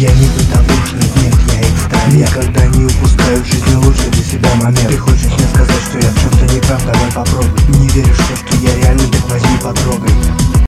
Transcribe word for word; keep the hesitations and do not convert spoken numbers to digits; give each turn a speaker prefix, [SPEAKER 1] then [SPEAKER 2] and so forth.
[SPEAKER 1] Я не бытовушник, нет, я экстран. Никогда не упускаю в жизни лучший для себя момент. Ты хочешь мне сказать, что я в чем-то не прав? Давай попробуй. Не веришь в то, что я реально, так возьми потрогай.